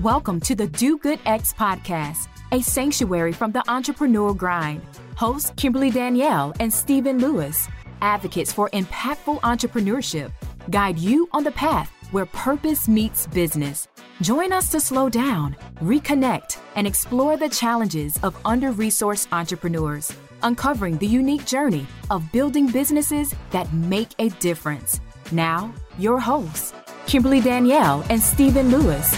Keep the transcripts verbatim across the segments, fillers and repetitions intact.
Welcome to the Do Good X podcast, a sanctuary from the entrepreneurial grind. Hosts Kimberly Danielle and Stephen Lewis, advocates for impactful entrepreneurship, guide you on the path where purpose meets business. Join us to slow down, reconnect, and explore the challenges of under-resourced entrepreneurs, uncovering the unique journey of building businesses that make a difference. Now, your hosts, Kimberly Danielle and Stephen Lewis.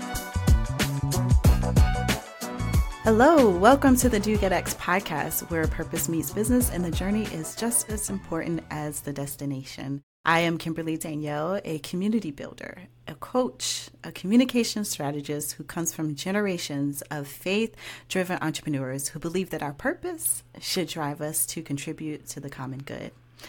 Hello, welcome to the Do Good X podcast, where purpose meets business and the journey is just as important as the destination. I am Kimberly Danielle, a community builder, a coach, a communication strategist who comes from generations of faith-driven entrepreneurs who believe that our purpose should drive us to contribute to the common good.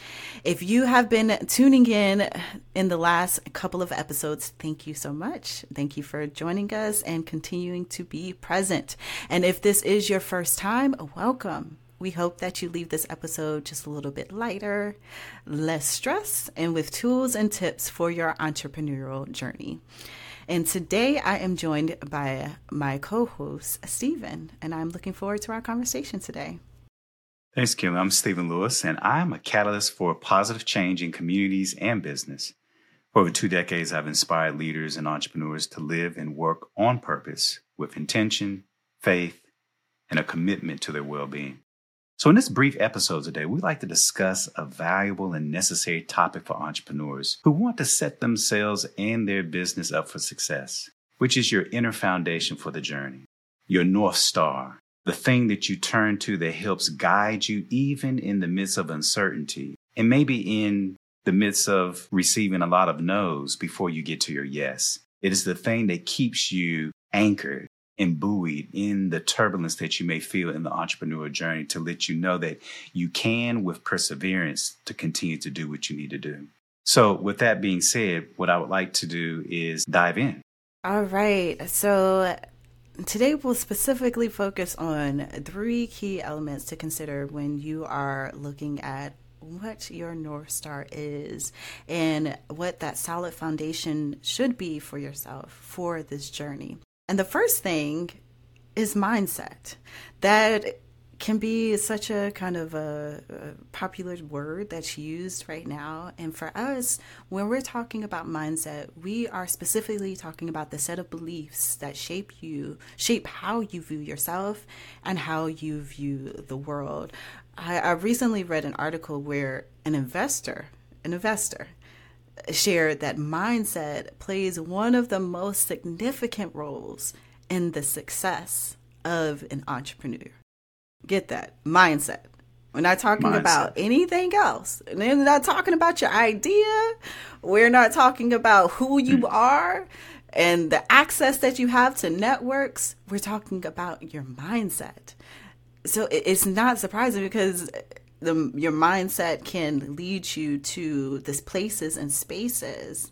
If you have been tuning in in the last couple of episodes, thank you so much. Thank you for joining us and continuing to be present. And if this is your first time, welcome. We hope that you leave this episode just a little bit lighter, less stress, and with tools and tips for your entrepreneurial journey. And today I am joined by my co-host, Stephen, and I'm looking forward to our conversation today. Thanks, Kim. I'm Stephen Lewis, and I'm a catalyst for positive change in communities and business. For over two decades, I've inspired leaders and entrepreneurs to live and work on purpose with intention, faith, and a commitment to their well-being. So in this brief episode today, we'd like to discuss a valuable and necessary topic for entrepreneurs who want to set themselves and their business up for success, which is your inner foundation for the journey, your North Star. The thing that you turn to that helps guide you even in the midst of uncertainty and maybe in the midst of receiving a lot of no's before you get to your yes. It is the thing that keeps you anchored and buoyed in the turbulence that you may feel in the entrepreneurial journey to let you know that you can, with perseverance, to continue to do what you need to do. So with that being said, what I would like to do is dive in. All right. So today we'll specifically focus on three key elements to consider when you are looking at what your North Star is and what that solid foundation should be for yourself for this journey. And the first thing is mindset. That can be such a kind of a, a popular word that's used right now. And for us, when we're talking about mindset, we are specifically talking about the set of beliefs that shape you, shape how you view yourself and how you view the world. I, I recently read an article where an investor, an investor, shared that mindset plays one of the most significant roles in the success of an entrepreneur. Get that, mindset. We're not talking mindset. about anything else. And we're not talking about your idea. We're not talking about who you mm. are and the access that you have to networks. We're talking about your mindset. So it's not surprising because the, your mindset can lead you to these places and spaces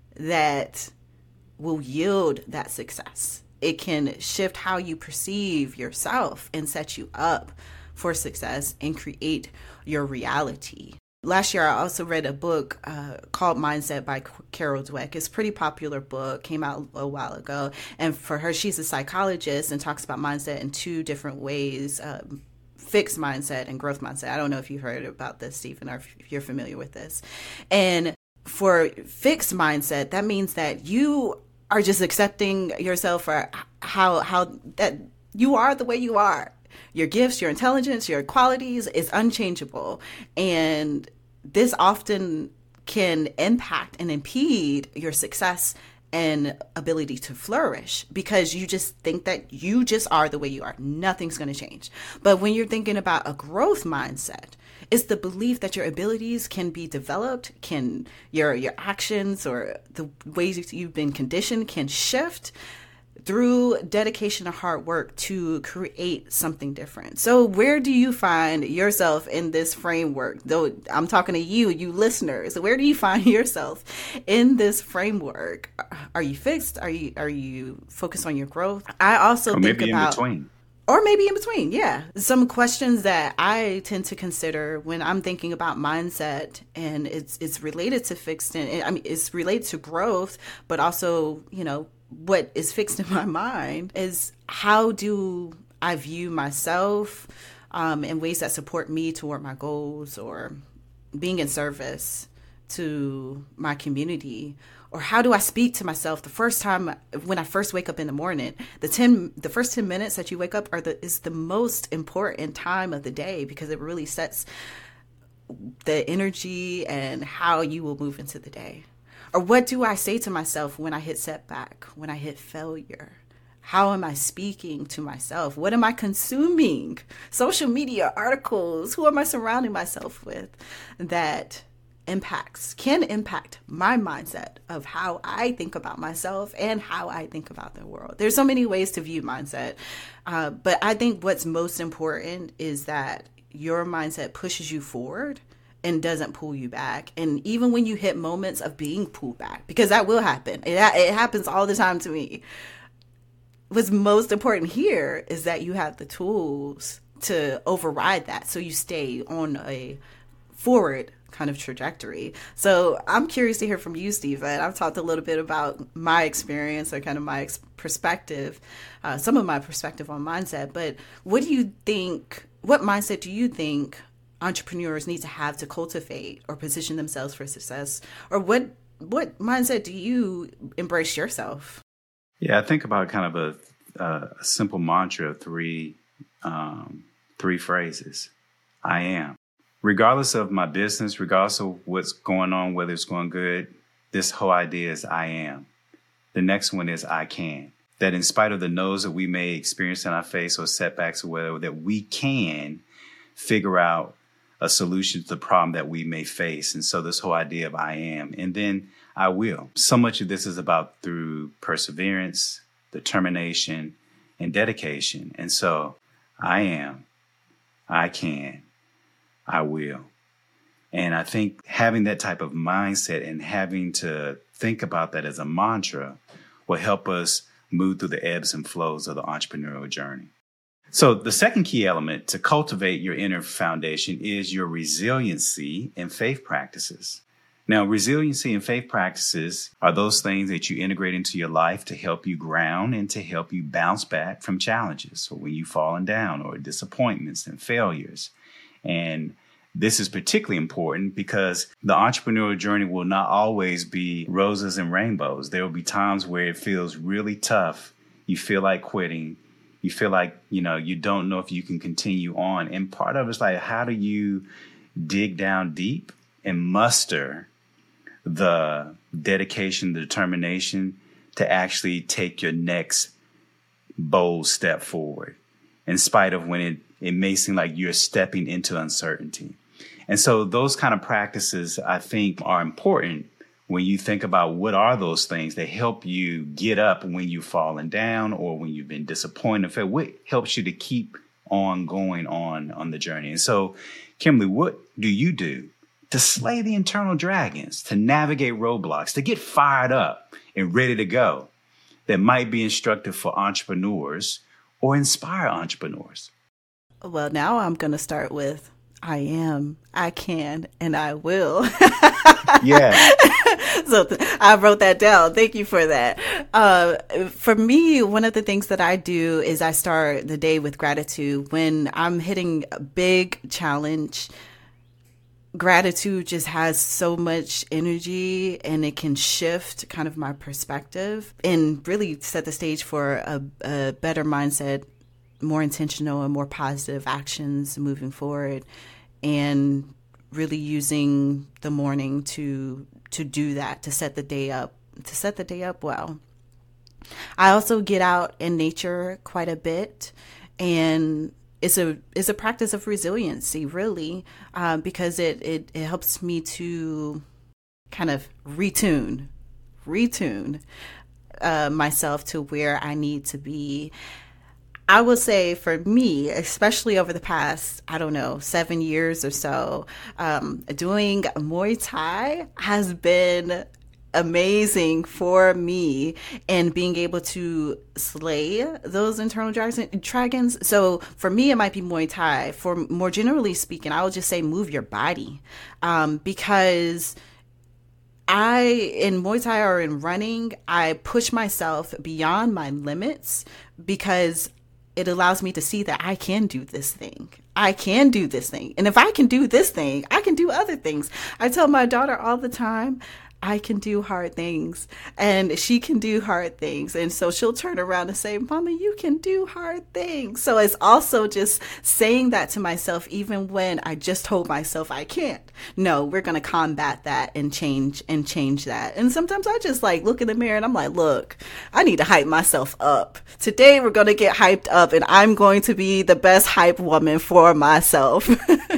that will yield that success. It can shift how you perceive yourself and set you up for success and create your reality. Last year, I also read a book uh, called Mindset by Carol Dweck. It's a pretty popular book, came out a while ago. And for her, she's a psychologist and talks about mindset in two different ways. Um, fixed mindset and growth mindset. I don't know if you've heard about this, Stephen, or if you're familiar with this. And for fixed mindset, that means that you are just accepting yourself for how how that you are the way you are. Your gifts, your intelligence, your qualities is unchangeable. And this often can impact and impede your success and ability to flourish because you just think that you just are the way you are. Nothing's going to change. But when you're thinking about a growth mindset, it's the belief that your abilities can be developed, can your your actions or the ways you've been conditioned can shift through dedication and hard work to create something different. So where do you find yourself in this framework? Though I'm talking to you, you listeners, where do you find yourself in this framework? Are you fixed? Are you are you focused on your growth? I also or think maybe about in between. Or maybe in between, yeah. Some questions that I tend to consider when I'm thinking about mindset, and it's it's related to fixed, and I mean, it's related to growth, but also, you know, what is fixed in my mind is how do I view myself um, in ways that support me toward my goals, or being in service to my community, or how do I speak to myself the first time when I first wake up in the morning? The ten, the first ten minutes that you wake up are the is the most important time of the day, because it really sets the energy and how you will move into the day. Or what do I say to myself when I hit setback, when I hit failure? How am I speaking to myself? What am I consuming? Social media, articles, who am I surrounding myself with that impacts, can impact my mindset of how I think about myself and how I think about the world. There's so many ways to view mindset, uh, but I think what's most important is that your mindset pushes you forward and doesn't pull you back. And even when you hit moments of being pulled back, because that will happen. It, it happens all the time to me. What's most important here is that you have the tools to override that, so you stay on a forward kind of trajectory. So I'm curious to hear from you, Stephen. I've talked a little bit about my experience, or kind of my ex- perspective, uh, some of my perspective on mindset. But what do you think, what mindset do you think entrepreneurs need to have to cultivate or position themselves for success? Or what what mindset do you embrace yourself? Yeah, I think about kind of a, uh, a simple mantra of three, um, three phrases. I am. Regardless of my business, regardless of what's going on, whether it's going good, this whole idea is I am. The next one is I can. That in spite of the no's that we may experience in our face, or setbacks or whatever, that we can figure out a solution to the problem that we may face. And so this whole idea of I am, and then I will. So much of this is about through perseverance, determination, and dedication. And so I am, I can, I will. And I think having that type of mindset and having to think about that as a mantra will help us move through the ebbs and flows of the entrepreneurial journey. So the second key element to cultivate your inner foundation is your resiliency and faith practices. Now, resiliency and faith practices are those things that you integrate into your life to help you ground and to help you bounce back from challenges, so when you've fallen down, or disappointments and failures. And this is particularly important because the entrepreneurial journey will not always be roses and rainbows. There will be times where it feels really tough. You feel like quitting. You feel like, you know, you don't know if you can continue on. And part of it's like, how do you dig down deep and muster the dedication, the determination to actually take your next bold step forward, in spite of when it, it may seem like you're stepping into uncertainty. And so those kind of practices, I think, are important when you think about what are those things that help you get up when you've fallen down, or when you've been disappointed. What helps you to keep on going on on the journey? And so, Kimberly, what do you do to slay the internal dragons, to navigate roadblocks, to get fired up and ready to go, that might be instructive for entrepreneurs or inspire entrepreneurs? Well, now I'm going to start with I am, I can, and I will. Yeah. So th- I wrote that down. Thank you for that. Uh, for me, one of the things that I do is I start the day with gratitude. When I'm hitting a big challenge, gratitude just has so much energy, and it can shift kind of my perspective and really set the stage for a, a better mindset, more intentional and more positive actions moving forward, and really using the morning to to do that, to set the day up, to set the day up well. I also get out in nature quite a bit, and it's a it's a practice of resiliency, really, uh, because it, it it helps me to kind of retune, retune uh, myself to where I need to be. I would say for me, especially over the past, I don't know, seven years or so, um, doing Muay Thai has been amazing for me, and being able to slay those internal dragons. So for me, it might be Muay Thai. For more generally speaking, I would just say move your body, um, because I, in Muay Thai or in running, I push myself beyond my limits because it allows me to see that I can do this thing. I can do this thing. And if I can do this thing, I can do other things. I tell my daughter all the time, I can do hard things and she can do hard things. And so she'll turn around and say, Mama, you can do hard things. So it's also just saying that to myself, even when I just told myself I can't. No, we're going to combat that and change and change that. And sometimes I just like look in the mirror and I'm like, look, I need to hype myself up. Today we're going to get hyped up and I'm going to be the best hype woman for myself.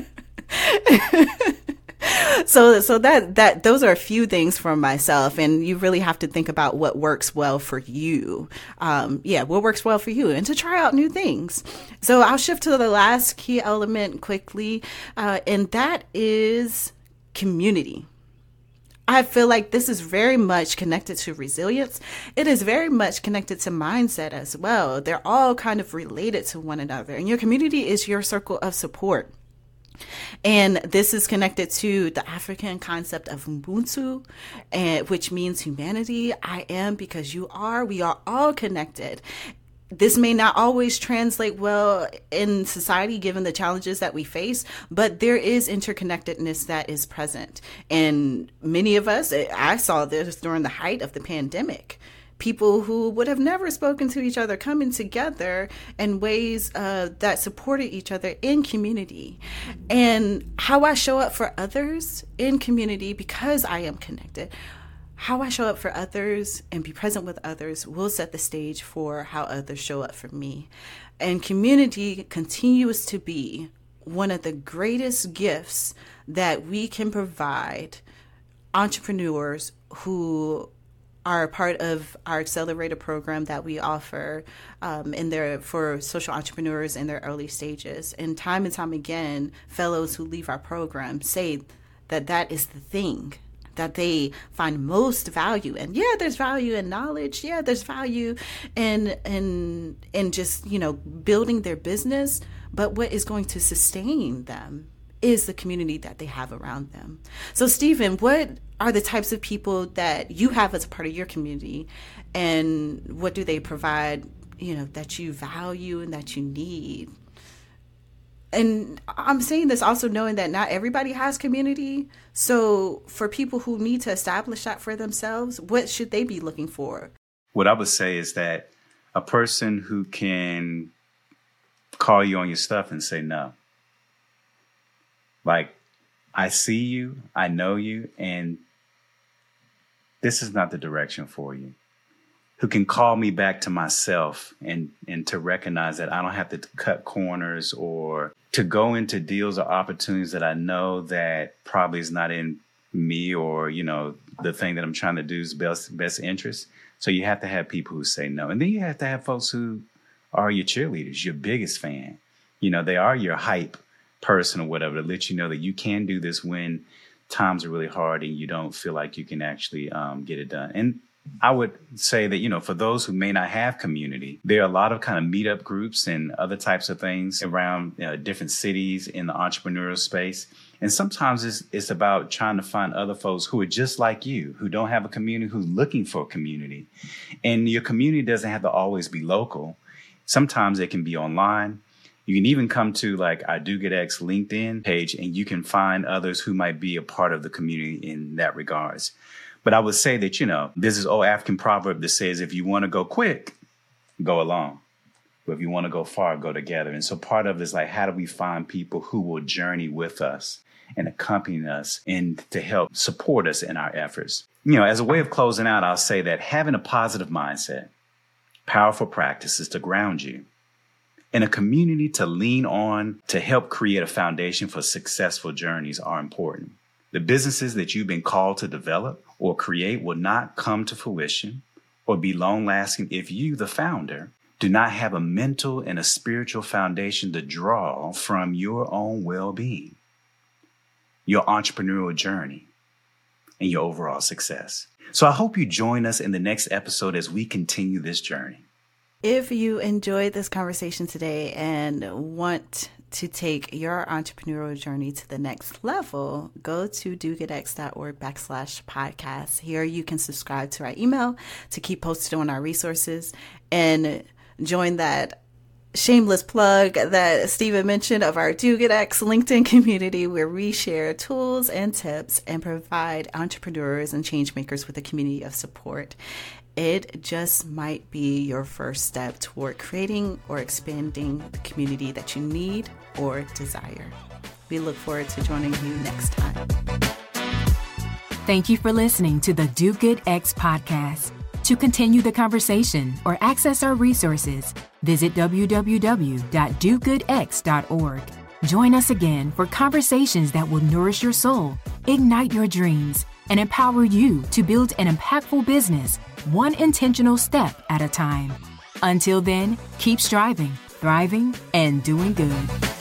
So, so that, that, those are a few things for myself. And you really have to think about what works well for you. Um, yeah, what works well for you and to try out new things. So I'll shift to the last key element quickly. Uh, and that is community. I feel like this is very much connected to resilience. It is very much connected to mindset as well. They're all kind of related to one another. And your community is your circle of support. And this is connected to the African concept of Ubuntu, and, which means humanity. I am because you are. We are all connected. This may not always translate well in society, given the challenges that we face, but there is interconnectedness that is present. And many of us, I saw this during the height of the pandemic. People who would have never spoken to each other coming together in ways uh, that supported each other in community. And how I show up for others in community, because I am connected, how I show up for others and be present with others will set the stage for how others show up for me. And community continues to be one of the greatest gifts that we can provide entrepreneurs who are part of our accelerator program that we offer um, in their for social entrepreneurs in their early stages. And time and time again, fellows who leave our program say that that is the thing that they find most value in. Yeah, there's value in knowledge. Yeah, there's value in in in just, you know, building their business. But what is going to sustain them is the community that they have around them. So, Stephen, what are the types of people that you have as a part of your community, and what do they provide, you know, that you value and that you need? And I'm saying this also knowing that not everybody has community. So for people who need to establish that for themselves, what should they be looking for? What I would say is that a person who can call you on your stuff and say no. Like, I see you, I know you, and this is not the direction for you. Who can call me back to myself and, and to recognize that I don't have to cut corners or to go into deals or opportunities that I know that probably is not in me or, you know, the thing that I'm trying to do is best, best interest. So you have to have people who say no. And then you have to have folks who are your cheerleaders, your biggest fan. You know, they are your hype person or whatever to let you know that you can do this when times are really hard and you don't feel like you can actually um, get it done. And I would say that, you know, for those who may not have community, there are a lot of kind of meetup groups and other types of things around you know, different cities in the entrepreneurial space. And sometimes it's, it's about trying to find other folks who are just like you, who don't have a community, who's looking for a community. And your community doesn't have to always be local. Sometimes it can be online. You can even come to like I Do Get X LinkedIn page and you can find others who might be a part of the community in that regards. But I would say that, you know, there's this old African proverb that says, if you want to go quick, go alone. But if you want to go far, go together. And so part of it is like, how do we find people who will journey with us and accompany us and to help support us in our efforts? You know, as a way of closing out, I'll say that having a positive mindset, powerful practices to ground you, and a community to lean on to help create a foundation for successful journeys are important. The businesses that you've been called to develop or create will not come to fruition or be long-lasting if you, the founder, do not have a mental and a spiritual foundation to draw from your own well-being, your entrepreneurial journey, and your overall success. So I hope you join us in the next episode as we continue this journey. If you enjoyed this conversation today and want To take your entrepreneurial journey to the next level, go to dogoodx.org backslash podcast. Here you can subscribe to our email to keep posted on our resources and join that shameless plug that Stephen mentioned of our Do Good X LinkedIn community, where we share tools and tips and provide entrepreneurs and change makers with a community of support. It just might be your first step toward creating or expanding the community that you need or desire. We look forward to joining you next time. Thank you for listening to the Do Good X podcast. To continue the conversation or access our resources, visit w w w dot do good x dot org. Join us again for conversations that will nourish your soul, ignite your dreams, and empower you to build an impactful business, one intentional step at a time. Until then, keep striving, thriving, and doing good.